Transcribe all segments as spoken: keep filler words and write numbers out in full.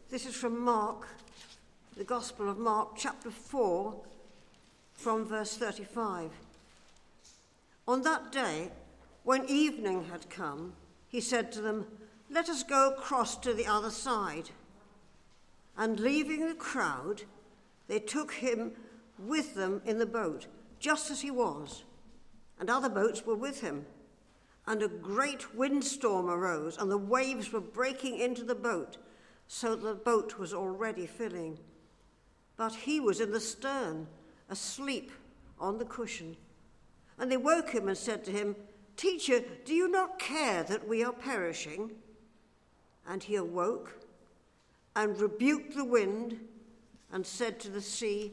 This is from Mark, the Gospel of Mark, chapter four, from verse thirty-five. On that day, when evening had come, he said to them, "Let us go across to the other side." And leaving the crowd, they took him with them in the boat, just as he was, and other boats were with him. And a great windstorm arose, and the waves were breaking into the boat, so that the boat was already filling. But he was in the stern, asleep on the cushion. And they woke him and said to him, "Teacher, do you not care that we are perishing?" And he awoke and rebuked the wind and said to the sea,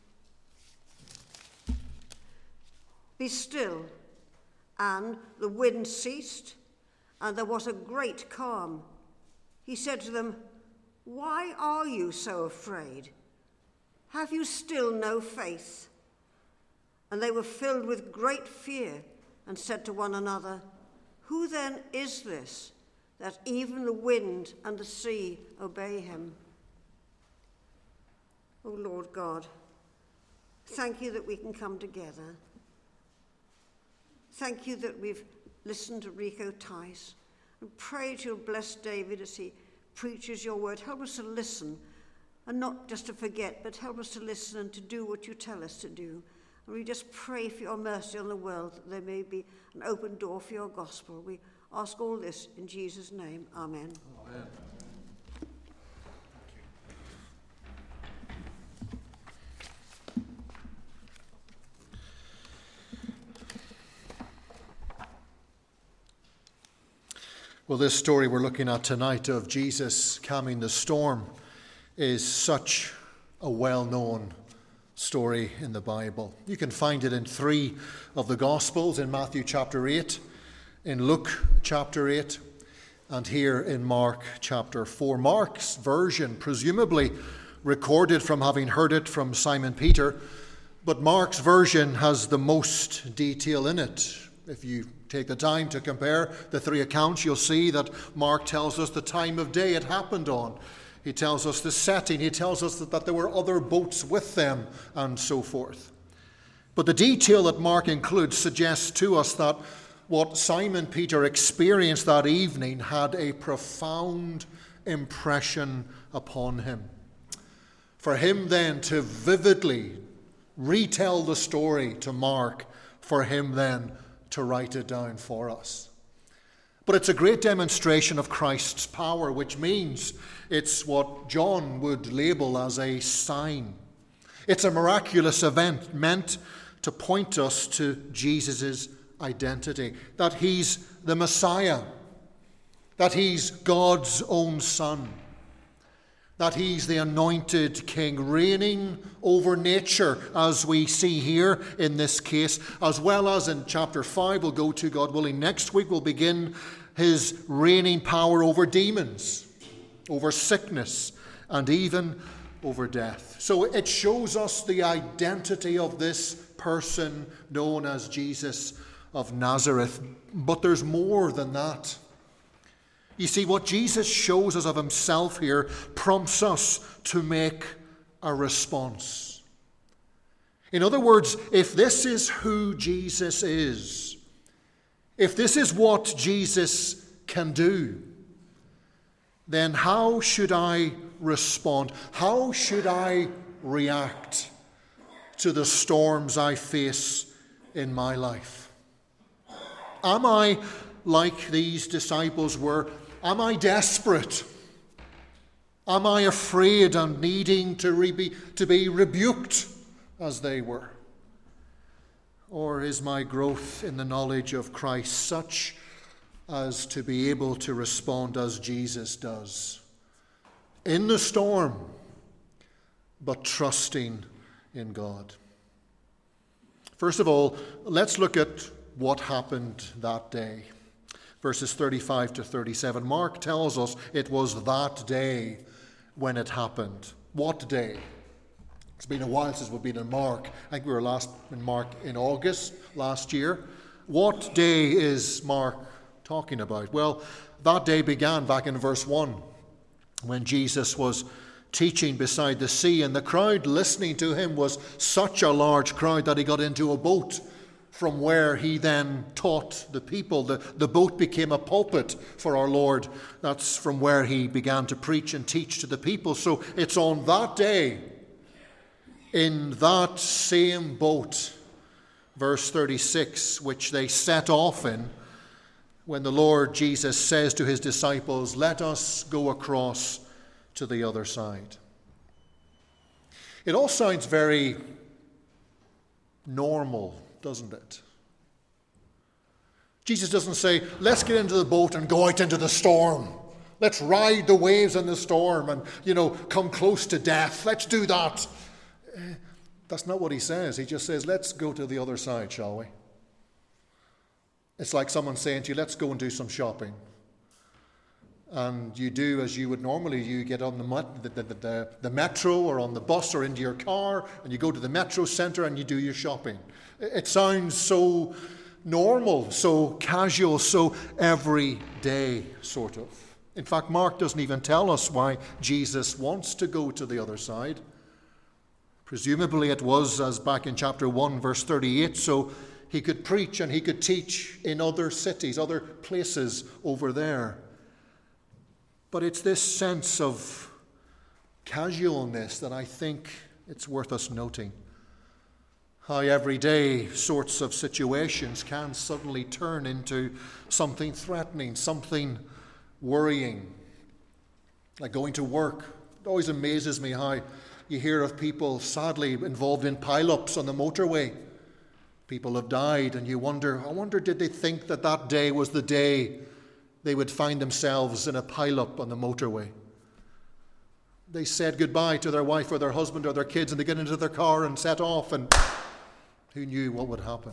"Be still." And the wind ceased, and there was a great calm. He said to them, "Why are you so afraid? Have you still no faith?" And they were filled with great fear and said to one another, "Who then is this, that even the wind and the sea obey him?" O Lord God, thank you that we can come together. Thank you that we've listened to Rico Tice, and pray that you'll bless David as he preaches your word. Help us to listen, and not just to forget, but help us to listen and to do what you tell us to do. And we just pray for your mercy on the world, that there may be an open door for your gospel. We ask all this in Jesus' name. Amen. Amen. Well, this story we're looking at tonight of Jesus calming the storm is such a well-known story in the Bible. You can find it in three of the Gospels, in Matthew chapter eight, in Luke chapter eight, and here in Mark chapter four. Mark's version, presumably recorded from having heard it from Simon Peter, but Mark's version has the most detail in it. If you take the time to compare the three accounts, you'll see that Mark tells us the time of day it happened on. He tells us the setting. He tells us that, that there were other boats with them, and so forth. But the detail that Mark includes suggests to us that what Simon Peter experienced that evening had a profound impression upon him. For him then to vividly retell the story to Mark, for him then to write it down for us. But it's a great demonstration of Christ's power, which means it's what John would label as a sign. It's a miraculous event meant to point us to Jesus' identity, that he's the Messiah, that he's God's own Son, that he's the anointed King, reigning over nature, as we see here in this case, as well as in chapter five, we'll go to, God willing, next week, we'll begin his reigning power over demons, over sickness, and even over death. So it shows us the identity of this person known as Jesus of Nazareth. But there's more than that. You see, what Jesus shows us of himself here prompts us to make a response. In other words, if this is who Jesus is, if this is what Jesus can do, then how should I respond? How should I react to the storms I face in my life? Am I like these disciples were? Am I desperate? Am I afraid and needing to, re- be, to be rebuked as they were? Or is my growth in the knowledge of Christ such as to be able to respond as Jesus does? In the storm, but trusting in God. First of all, let's look at what happened that day. Verses thirty-five to thirty-seven. Mark tells us it was that day when it happened. What day? It's been a while since we've been in Mark. I think we were last in Mark in August last year. What day is Mark talking about? Well, that day began back in verse one. when Jesus was teaching beside the sea, and the crowd listening to him was such a large crowd that he got into a boat from where he then taught the people. The, the boat became a pulpit for our Lord. That's from where he began to preach and teach to the people. So it's on that day, in that same boat, verse thirty-six, which they set off in, when the Lord Jesus says to his disciples, "Let us go across to the other side." It all sounds very normal, doesn't it? Jesus doesn't say, "Let's get into the boat and go out into the storm. Let's ride the waves in the storm and, you know, come close to death. Let's do that." That's not what he says. He just says, "Let's go to the other side, shall we?" It's like someone saying to you, "Let's go and do some shopping." And you do as you would normally. You get on the, the, the, the metro or on the bus or into your car, and you go to the metro centre and you do your shopping. It sounds so normal, so casual, so everyday, sort of. In fact, Mark doesn't even tell us why Jesus wants to go to the other side. Presumably it was, as back in chapter one, verse thirty-eight, so he could preach and he could teach in other cities, other places over there. But it's this sense of casualness that I think it's worth us noting. How everyday sorts of situations can suddenly turn into something threatening, something worrying. Like going to work. It always amazes me how you hear of people sadly involved in pile-ups on the motorway. People have died, and you wonder, I wonder, did they think that that day was the day they would find themselves in a pile-up on the motorway? They said goodbye to their wife or their husband or their kids, and they get into their car and set off, and who knew what would happen?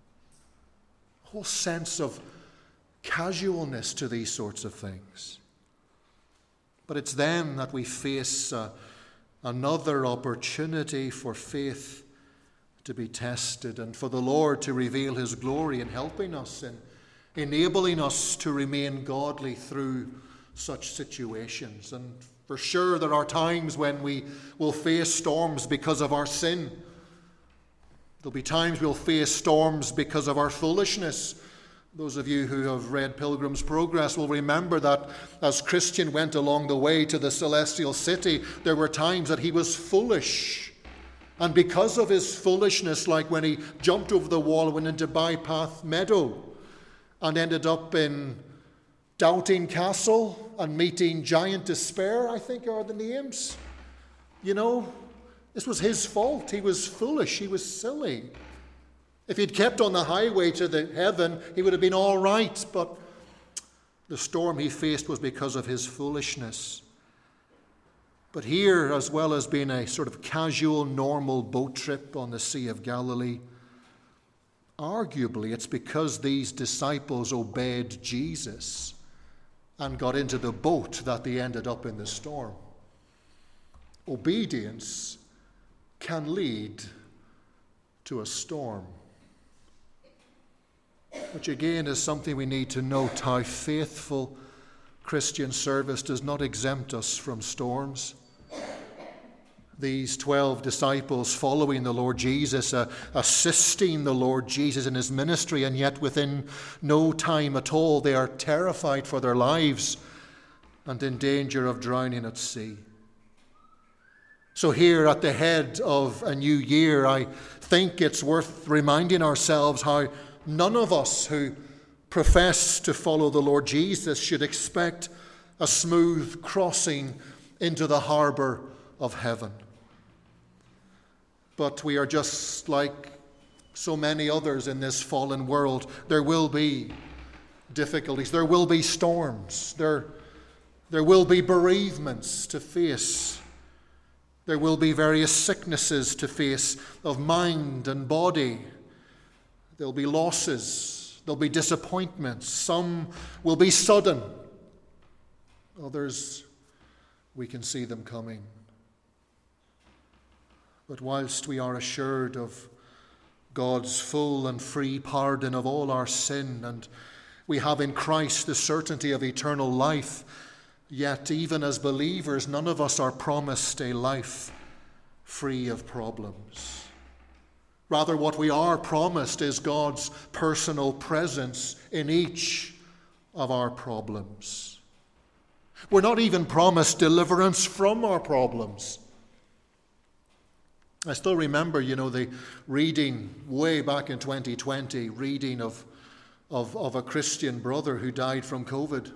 A whole sense of casualness to these sorts of things. But it's then that we face uh, another opportunity for faith to be tested and for the Lord to reveal his glory in helping us and enabling us to remain godly through such situations. And for sure there are times when we will face storms because of our sin. There'll be times we'll face storms because of our foolishness. Those of you who have read Pilgrim's Progress will remember that as Christian went along the way to the celestial city, there were times that he was foolish. And because of his foolishness, like when he jumped over the wall and went into Bypath Meadow and ended up in Doubting Castle and meeting Giant Despair, I think are the names. You know, this was his fault. He was foolish. He was silly. If he'd kept on the highway to the heaven, he would have been all right. But the storm he faced was because of his foolishness. But here, as well as being a sort of casual, normal boat trip on the Sea of Galilee, arguably it's because these disciples obeyed Jesus and got into the boat that they ended up in the storm. Obedience can lead to a storm. Which again is something we need to note, how faithful Christian service does not exempt us from storms. These twelve disciples following the Lord Jesus, uh, assisting the Lord Jesus in his ministry, and yet within no time at all they are terrified for their lives and in danger of drowning at sea. So here at the head of a new year, I think it's worth reminding ourselves how none of us who profess to follow the Lord Jesus should expect a smooth crossing into the harbour of heaven. But we are just like so many others in this fallen world. There will be difficulties. There will be storms. There, there will be bereavements to face. There will be various sicknesses to face of mind and body. There'll be losses. There'll be disappointments. Some will be sudden. Others, we can see them coming. But whilst we are assured of God's full and free pardon of all our sin, and we have in Christ the certainty of eternal life, Yet, even as believers, none of us are promised a life free of problems. Rather, what we are promised is God's personal presence in each of our problems. We're not even promised deliverance from our problems. I still remember, you know, the reading way back in twenty twenty, reading of, of, of a Christian brother who died from COVID.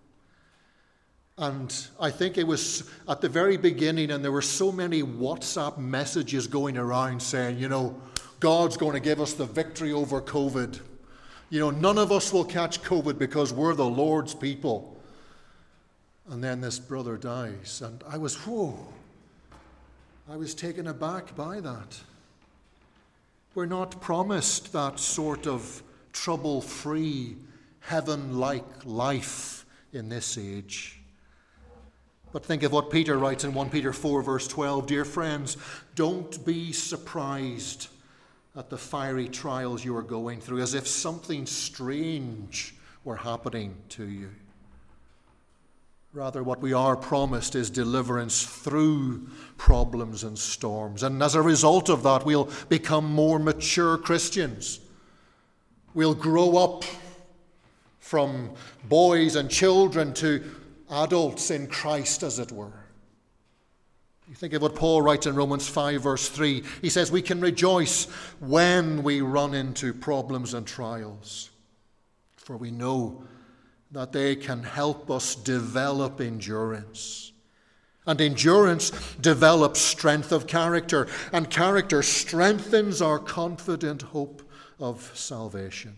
And I think it was at the very beginning, and there were so many WhatsApp messages going around saying, you know, God's going to give us the victory over COVID. You know, none of us will catch COVID because we're the Lord's people. And then this brother dies, and I was, whoa, I was taken aback by that. We're not promised that sort of trouble-free, heaven-like life in this age. But think of what Peter writes in First Peter four, verse twelve. Dear friends, don't be surprised at the fiery trials you are going through, as if something strange were happening to you. Rather, what we are promised is deliverance through problems and storms. And as a result of that, we'll become more mature Christians. We'll grow up from boys and children to adults in Christ, as it were. You think of what Paul writes in Romans five, verse three. He says, we can rejoice when we run into problems and trials, for we know that they can help us develop endurance. And endurance develops strength of character, and character strengthens our confident hope of salvation.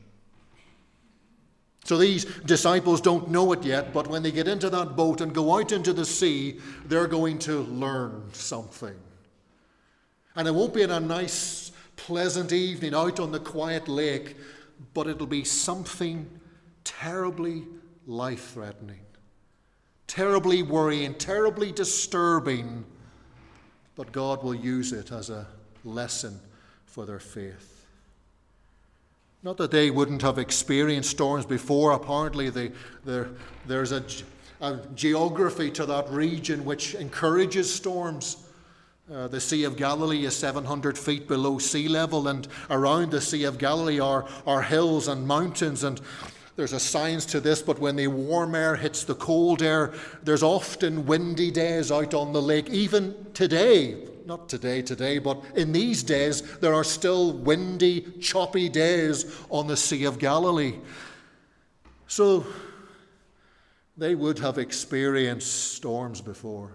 So these disciples don't know it yet, but when they get into that boat and go out into the sea, they're going to learn something. And it won't be in a nice, pleasant evening out on the quiet lake, but it'll be something terribly life-threatening, terribly worrying, terribly disturbing, but God will use it as a lesson for their faith. Not that they wouldn't have experienced storms before. Apparently they, there's a, a geography to that region which encourages storms. Uh, the Sea of Galilee is seven hundred feet below sea level, and around the Sea of Galilee are, are hills and mountains, and there's a science to this, but when the warm air hits the cold air, there's often windy days out on the lake. Even today, not today, today, but in these days, there are still windy, choppy days on the Sea of Galilee. So they would have experienced storms before.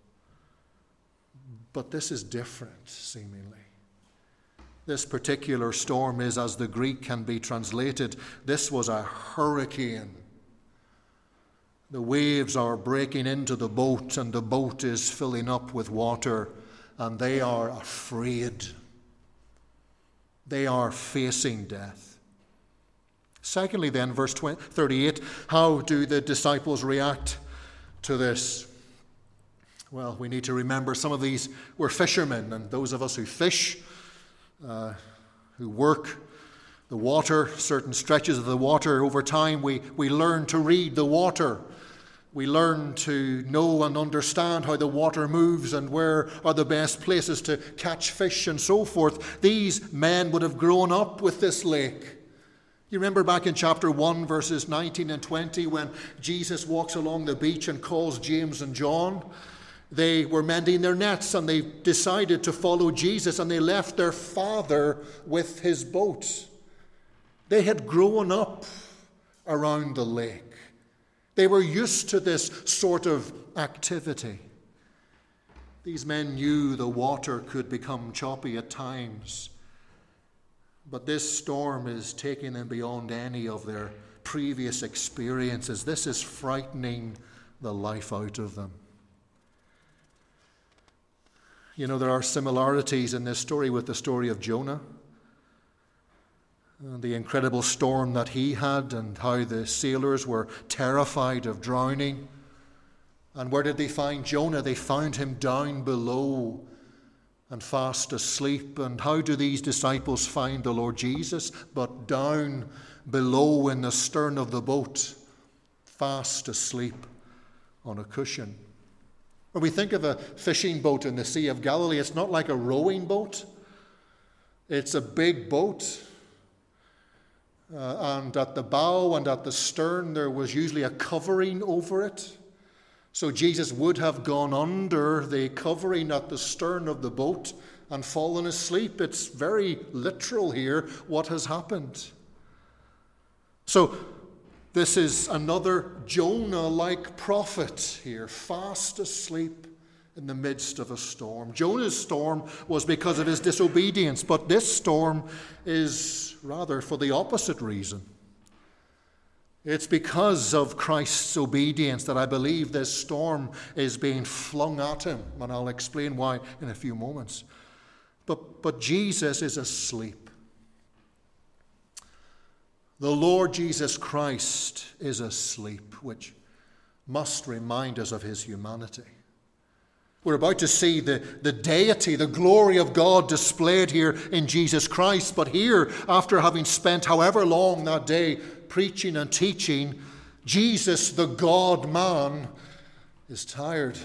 But this is different, seemingly. This particular storm is, as the Greek can be translated, this was a hurricane. The waves are breaking into the boat, and the boat is filling up with water, and they are afraid. They are facing death. Secondly, then, verse thirty-eight, how do the disciples react to this? Well, we need to remember some of these were fishermen, and those of us who fish, Uh, who work the water, certain stretches of the water, over time we, we learn to read the water. We learn to know and understand how the water moves and where are the best places to catch fish and so forth. These men would have grown up with this lake. You remember back in chapter one, verses nineteen and twenty, when Jesus walks along the beach and calls James and John. They were mending their nets, and they decided to follow Jesus, and they left their father with his boat. They had grown up around the lake. They were used to this sort of activity. These men knew the water could become choppy at times, but this storm is taking them beyond any of their previous experiences. This is frightening the life out of them. You know, there are similarities in this story with the story of Jonah, and the incredible storm that he had, and how the sailors were terrified of drowning. And where did they find Jonah? They found him down below and fast asleep. And how do these disciples find the Lord Jesus? But down below in the stern of the boat, fast asleep on a cushion. When we think of a fishing boat in the Sea of Galilee, it's not like a rowing boat. It's a big boat. Uh, and at the bow and at the stern, there was usually a covering over it. So Jesus would have gone under the covering at the stern of the boat and fallen asleep. It's very literal here what has happened. So this is another Jonah-like prophet here, fast asleep in the midst of a storm. Jonah's storm was because of his disobedience, but this storm is rather for the opposite reason. It's because of Christ's obedience that I believe this storm is being flung at him, and I'll explain why in a few moments. But, but Jesus is asleep. The Lord Jesus Christ is asleep, which must remind us of his humanity. We're about to see the, the deity, the glory of God displayed here in Jesus Christ. But here, after having spent however long that day preaching and teaching, Jesus, the God-man, is tired.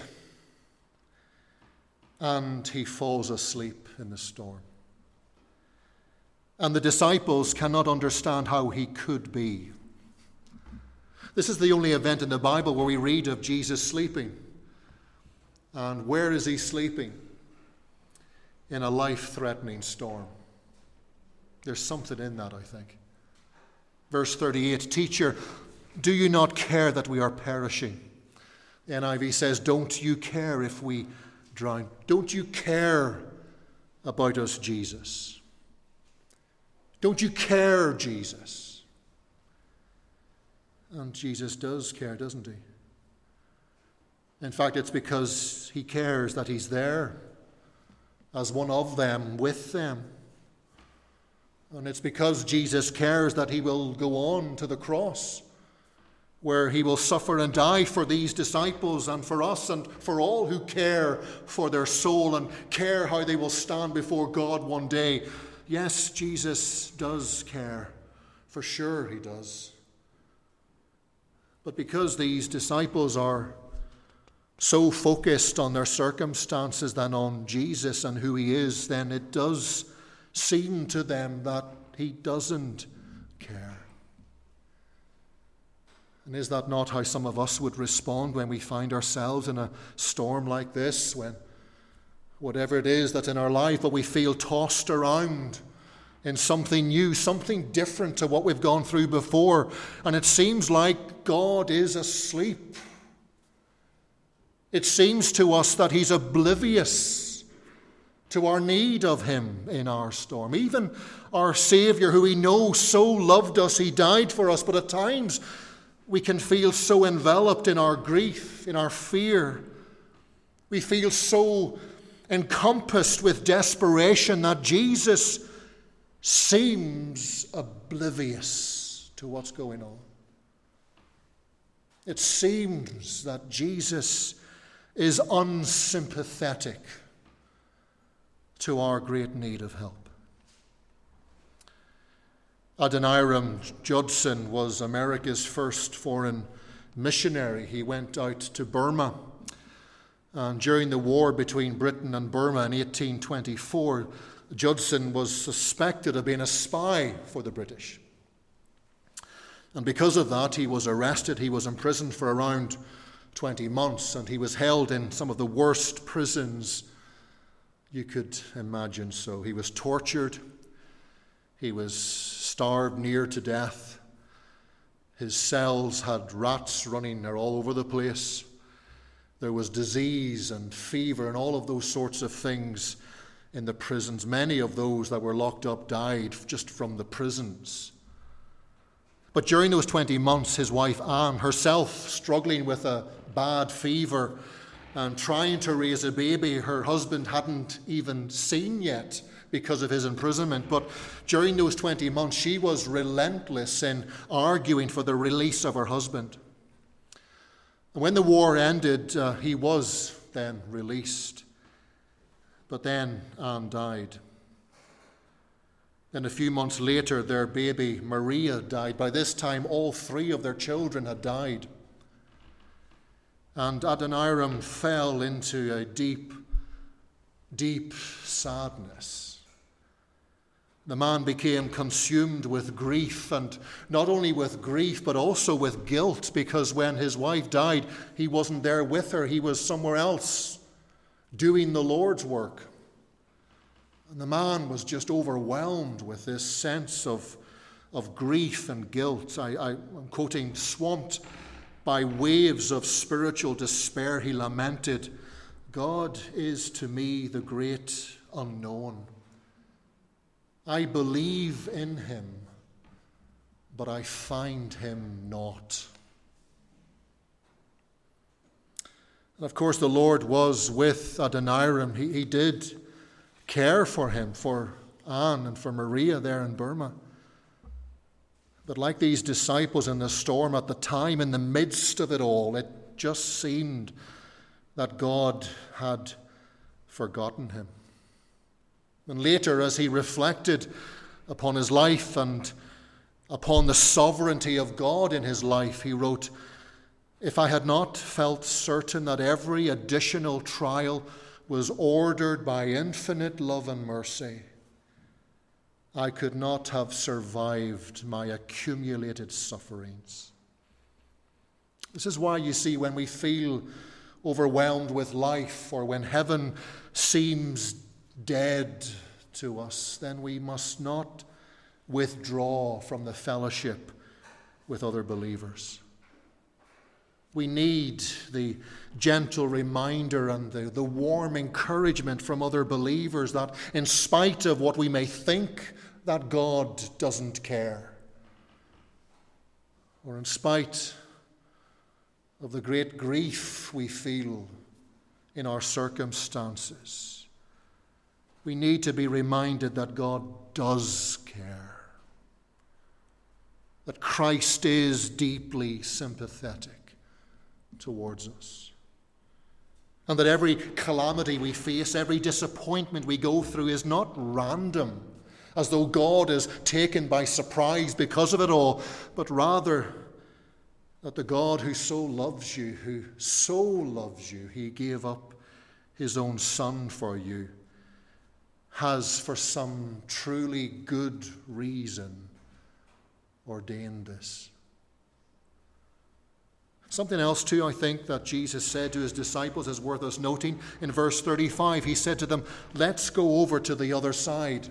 And he falls asleep in the storm. And the disciples cannot understand how he could be. This is the only event in the Bible where we read of Jesus sleeping. And where is he sleeping? In a life-threatening storm. There's something in that, I think. Verse thirty-eight, "Teacher, do you not care that we are perishing?" The N I V says, "Don't you care if we drown?" Don't you care about us, Jesus? Don't you care, Jesus? And Jesus does care, doesn't he? In fact, it's because he cares that he's there as one of them, with them. And it's because Jesus cares that he will go on to the cross, where he will suffer and die for these disciples and for us and for all who care for their soul and care how they will stand before God one day. Yes, Jesus does care. For sure he does. But because these disciples are so focused on their circumstances than on Jesus and who he is, then it does seem to them that he doesn't care. And is that not how some of us would respond when we find ourselves in a storm like this, when whatever it is that's in our life, but we feel tossed around in something new, something different to what we've gone through before, and it seems like God is asleep. It seems to us that he's oblivious to our need of him in our storm. Even our Savior, who we know so loved us, he died for us, but at times we can feel so enveloped in our grief, in our fear. We feel so encompassed with desperation that Jesus seems oblivious to what's going on. It seems that Jesus is unsympathetic to our great need of help. Adoniram Judson was America's first foreign missionary. He went out to Burma, and during the war between Britain and Burma in eighteen twenty-four, Judson was suspected of being a spy for the British. And because of that, he was arrested. He was imprisoned for around twenty months, and he was held in some of the worst prisons you could imagine. So he was tortured. He was starved near to death. His cells had rats running there all over the place. There was disease and fever and all of those sorts of things in the prisons. Many of those that were locked up died just from the prisons. But during those twenty months, his wife Anne, herself struggling with a bad fever and trying to raise a baby her husband hadn't even seen yet because of his imprisonment. But during those twenty months, she was relentless in arguing for the release of her husband. And when the war ended, uh, he was then released. But then Anne died. Then a few months later, their baby Maria died. By this time, all three of their children had died. And Adoniram fell into a deep, deep sadness. The man became consumed with grief, and not only with grief, but also with guilt, because when his wife died, he wasn't there with her. He was somewhere else doing the Lord's work. And the man was just overwhelmed with this sense of, of grief and guilt. I, I, I'm quoting, swamped by waves of spiritual despair, he lamented, "God is to me the great unknown. I believe in him, but I find him not." And of course, the Lord was with Adoniram. He, he did care for him, for Anne and for Maria there in Burma. But like these disciples in the storm at the time, in the midst of it all, it just seemed that God had forgotten him. And later, as he reflected upon his life and upon the sovereignty of God in his life, he wrote, "If I had not felt certain that every additional trial was ordered by infinite love and mercy, I could not have survived my accumulated sufferings." This is why, you see, when we feel overwhelmed with life, or when heaven seems dead to us, then we must not withdraw from the fellowship with other believers. We need the gentle reminder and the, the warm encouragement from other believers that in spite of what we may think, that God doesn't care, or in spite of the great grief we feel in our circumstances, we need to be reminded that God does care, that Christ is deeply sympathetic towards us, and that every calamity we face, every disappointment we go through is not random, as though God is taken by surprise because of it all, but rather that the God who so loves you, who so loves you, he gave up his own Son for you, has for some truly good reason ordained this. Something else too, I think, that Jesus said to his disciples is worth us noting. In verse thirty-five, he said to them, "Let's go over to the other side."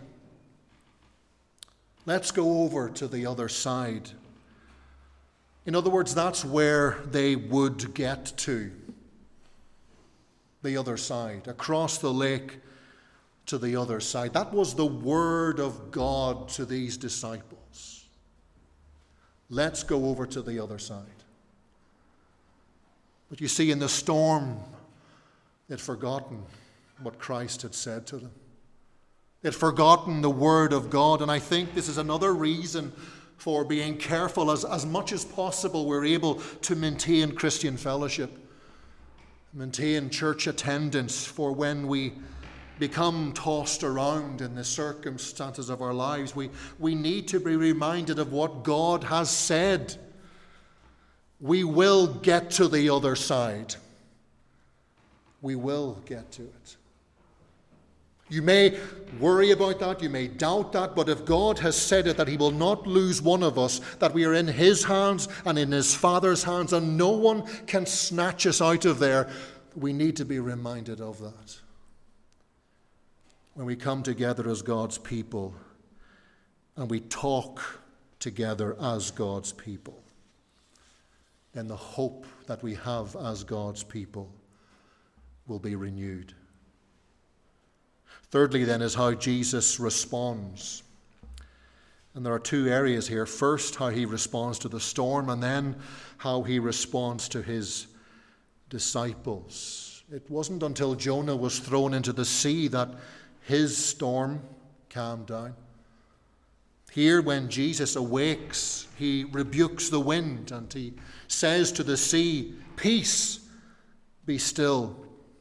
Let's go over to the other side. In other words, that's where they would get to. The other side, across the lake to the other side. That was the word of God to these disciples. Let's go over to the other side. But you see, in the storm, they'd forgotten what Christ had said to them. They'd forgotten the word of God, and I think this is another reason for being careful as, as much as possible we're able to maintain Christian fellowship, maintain church attendance, for when we become tossed around in the circumstances of our lives, we, we need to be reminded of what God has said. We will get to the other side. We will get to it. You may worry about that, you may doubt that, but if God has said it, that he will not lose one of us, that we are in his hands and in his Father's hands, and no one can snatch us out of there, we need to be reminded of that. When we come together as God's people and we talk together as God's people, then the hope that we have as God's people will be renewed. Thirdly, then, is how Jesus responds. And there are two areas here. First, how he responds to the storm, and then how he responds to his disciples. It wasn't until Jonah was thrown into the sea that his storm calmed down. Here, when Jesus awakes, he rebukes the wind and he says to the sea, "Peace, be still."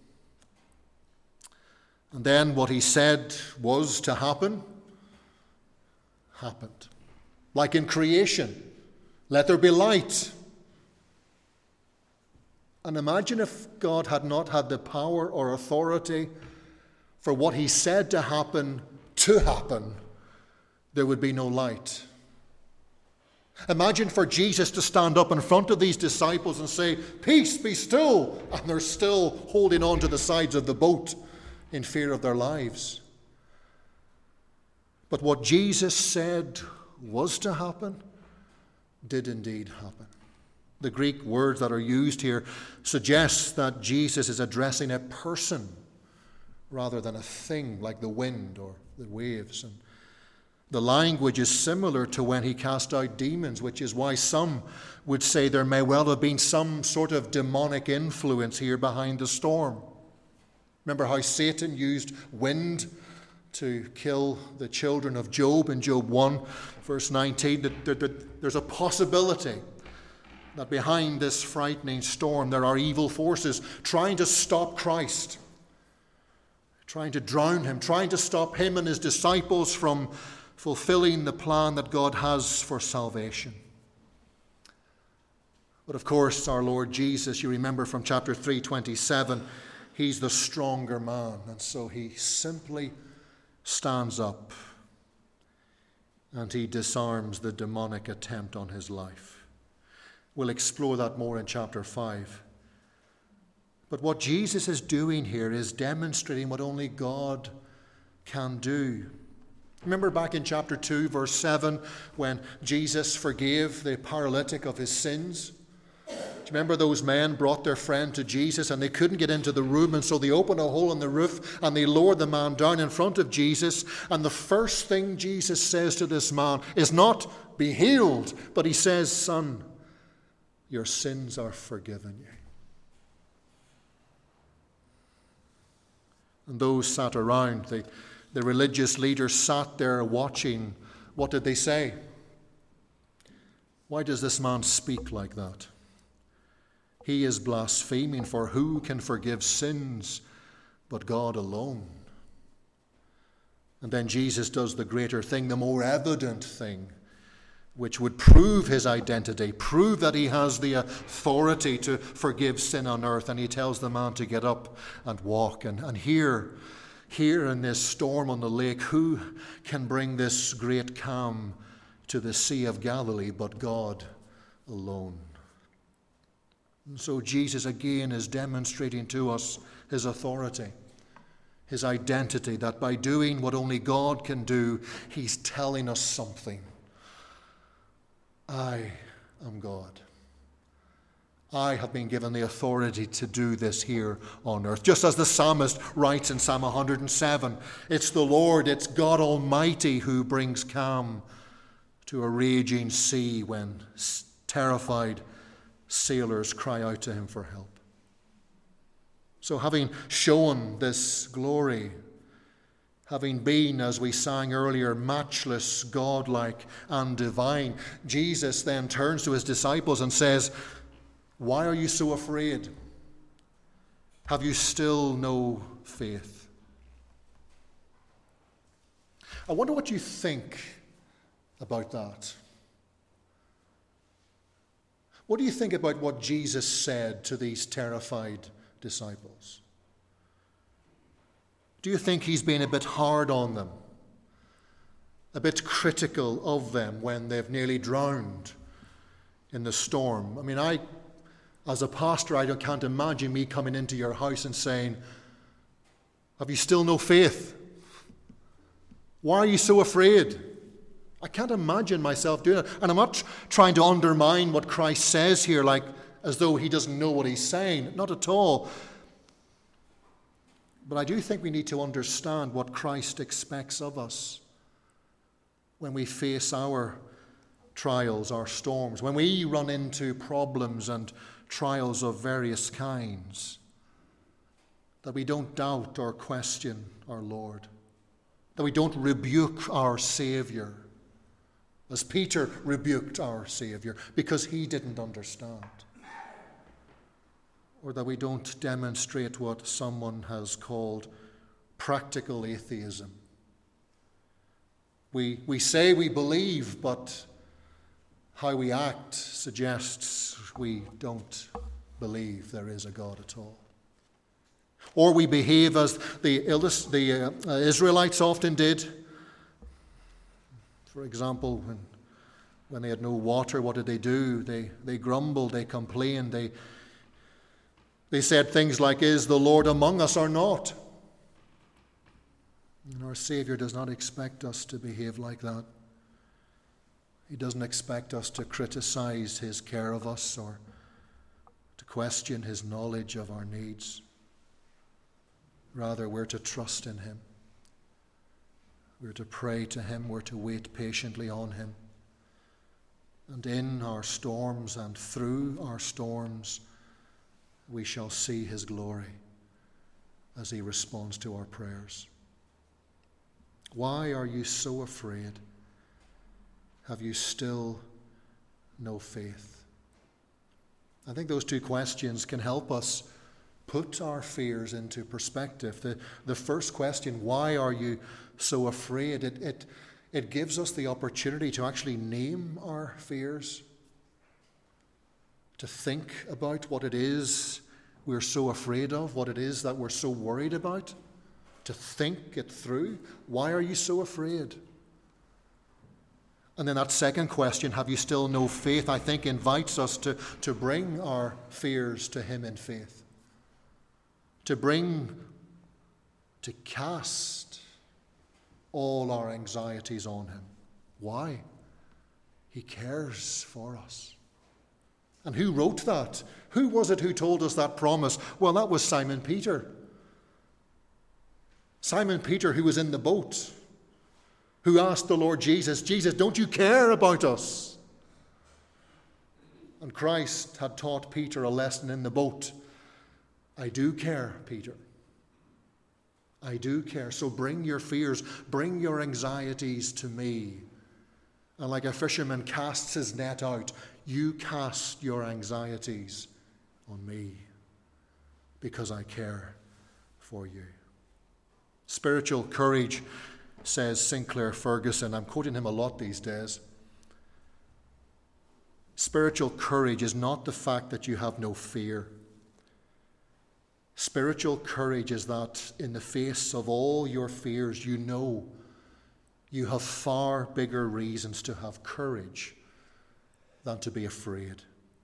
And then what he said was to happen, happened. Like in creation, let there be light. And imagine if God had not had the power or authority for what he said to happen to happen, there would be no light. Imagine for Jesus to stand up in front of these disciples and say, "Peace, be still," and they're still holding on to the sides of the boat in fear of their lives. But what Jesus said was to happen did indeed happen. The Greek words that are used here suggest that Jesus is addressing a person rather than a thing like the wind or the waves. And the language is similar to when he cast out demons, which is why some would say there may well have been some sort of demonic influence here behind the storm. Remember how Satan used wind to kill the children of Job in Job one, verse nineteen? That, that, that there's a possibility that behind this frightening storm there are evil forces trying to stop Christ, trying to drown him, trying to stop him and his disciples from fulfilling the plan that God has for salvation. But of course, our Lord Jesus, you remember from chapter three twenty-seven, he's the stronger man, and so he simply stands up and he disarms the demonic attempt on his life. We'll explore that more in chapter five. But what Jesus is doing here is demonstrating what only God can do. Remember back in chapter two, verse seven, when Jesus forgave the paralytic of his sins? Do you remember those men brought their friend to Jesus and they couldn't get into the room, and so they opened a hole in the roof and they lowered the man down in front of Jesus, and the first thing Jesus says to this man is not, "Be healed," but he says, "Son, your sins are forgiven you." And those sat around, the, the religious leaders sat there watching. What did they say? "Why does this man speak like that? He is blaspheming, for who can forgive sins but God alone?" And then Jesus does the greater thing, the more evident thing, which would prove his identity, prove that he has the authority to forgive sin on earth. And he tells the man to get up and walk. And, and here, here in this storm on the lake, who can bring this great calm to the Sea of Galilee but God alone? And so Jesus again is demonstrating to us his authority, his identity, that by doing what only God can do, he's telling us something. I am God. I have been given the authority to do this here on earth. Just as the psalmist writes in Psalm one hundred seven, it's the Lord, it's God Almighty who brings calm to a raging sea when terrified sailors cry out to him for help. So having shown this glory, having been, as we sang earlier, matchless, godlike, and divine, Jesus then turns to his disciples and says, "Why are you so afraid? Have you still no faith?" I wonder what you think about that. What do you think about what Jesus said to these terrified disciples? Do you think he's been a bit hard on them, a bit critical of them when they've nearly drowned in the storm? I mean, I, as a pastor, I can't imagine me coming into your house and saying, "Have you still no faith? Why are you so afraid?" I can't imagine myself doing it. And I'm not trying to undermine what Christ says here, like as though he doesn't know what he's saying. Not at all. But I do think we need to understand what Christ expects of us when we face our trials, our storms, when we run into problems and trials of various kinds, that we don't doubt or question our Lord, that we don't rebuke our Savior, as Peter rebuked our Savior because he didn't understand. Or that we don't demonstrate what someone has called practical atheism. We, we say we believe, but how we act suggests we don't believe there is a God at all. Or we behave as the, the uh, Israelites often did. For example, when, when they had no water, what did they do? They, they grumbled, they complained, they, they said things like, "Is the Lord among us or not?" And our Savior does not expect us to behave like that. He doesn't expect us to criticize his care of us or to question his knowledge of our needs. Rather, we're to trust in him. We're to pray to him. We're to wait patiently on him. And in our storms and through our storms, we shall see his glory as he responds to our prayers. Why are you so afraid? Have you still no faith? I think those two questions can help us put our fears into perspective. The, the first question, why are you so afraid? It, it, it gives us the opportunity to actually name our fears, to think about what it is we're so afraid of, what it is that we're so worried about, to think it through. Why are you so afraid? And then that second question, have you still no faith, I think invites us to, to bring our fears to him in faith. To bring, to cast all our anxieties on him. Why? He cares for us. And who wrote that? Who was it who told us that promise? Well, that was Simon Peter. Simon Peter, who was in the boat, who asked the Lord Jesus, "Jesus, don't you care about us?" And Christ had taught Peter a lesson in the boat. I do care, Peter. I do care. So bring your fears, bring your anxieties to me. And like a fisherman casts his net out, you cast your anxieties on me because I care for you. Spiritual courage, says Sinclair Ferguson. I'm quoting him a lot these days. Spiritual courage is not the fact that you have no fear. Spiritual courage is that in the face of all your fears, you know you have far bigger reasons to have courage than to be afraid.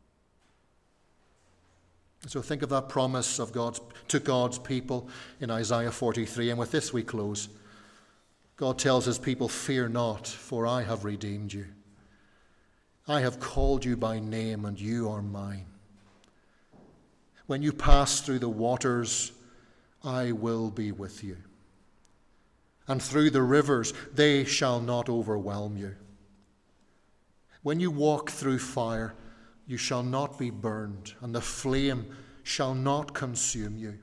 So think of that promise of God's to God's people in Isaiah forty-three, and with this we close. God tells his people, "Fear not, for I have redeemed you. I have called you by name, and you are mine. When you pass through the waters, I will be with you. And through the rivers, they shall not overwhelm you. When you walk through fire, you shall not be burned, and the flame shall not consume you."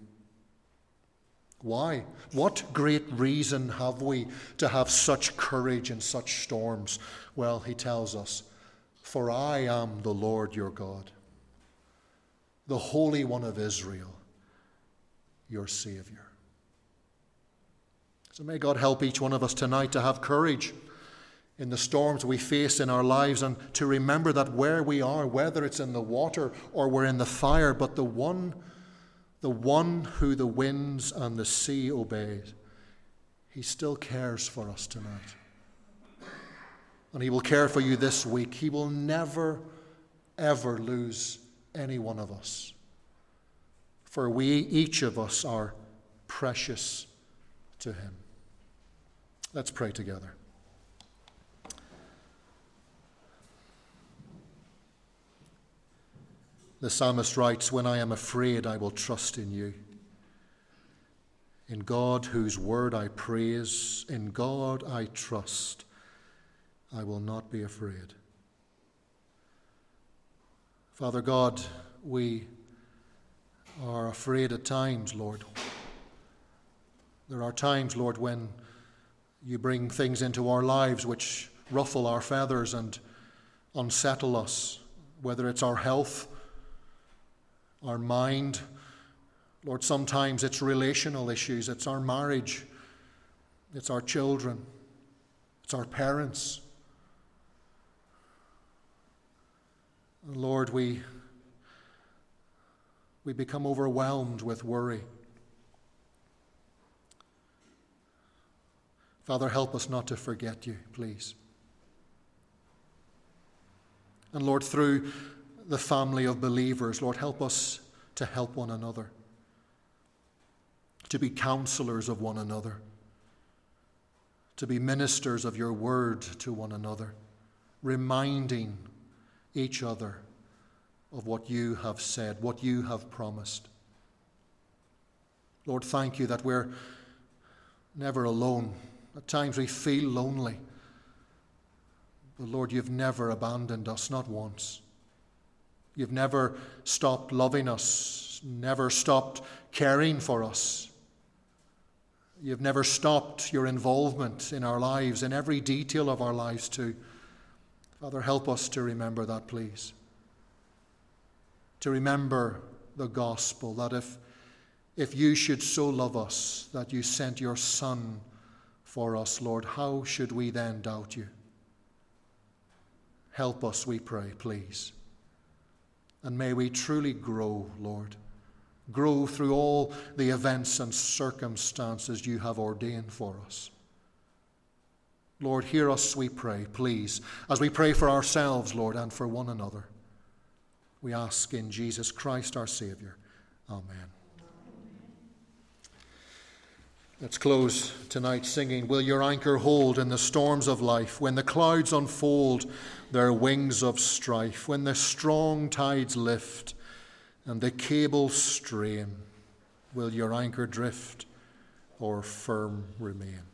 Why? What great reason have we to have such courage in such storms? Well, he tells us, "For I am the Lord your God, the Holy One of Israel, your Savior." So may God help each one of us tonight to have courage in the storms we face in our lives, and to remember that where we are, whether it's in the water or we're in the fire, but the one, the one who the winds and the sea obeyed, he still cares for us tonight. And he will care for you this week. He will never, ever lose any one of us. For we, each of us, are precious to him. Let's pray together. The psalmist writes, "When I am afraid, I will trust in you. In God, whose word I praise, in God I trust. I will not be afraid." Father God, we are afraid at times, Lord. There are times, Lord, when you bring things into our lives which ruffle our feathers and unsettle us, whether it's our health, our mind. Lord, sometimes it's relational issues. It's our marriage. It's our children. It's our parents. And Lord, we, we become overwhelmed with worry. Father, help us not to forget you, please. And Lord, through the family of believers, Lord, help us to help one another, to be counselors of one another, to be ministers of your word to one another, reminding each other of what you have said, what you have promised. Lord, thank you that we're never alone. At times we feel lonely. But Lord, you've never abandoned us, not once. You've never stopped loving us, never stopped caring for us. You've never stopped your involvement in our lives, in every detail of our lives too. Father, help us to remember that, please. To remember the gospel, that if, if you should so love us, that you sent your Son for us, Lord, how should we then doubt you? Help us, we pray, please. And may we truly grow, Lord. Grow through all the events and circumstances you have ordained for us. Lord, hear us, we pray, please, as we pray for ourselves, Lord, and for one another. We ask in Jesus Christ, our Savior. Amen. Let's close tonight singing, "Will your anchor hold in the storms of life, when the clouds unfold their wings of strife, when the strong tides lift and the cables strain, will your anchor drift or firm remain?"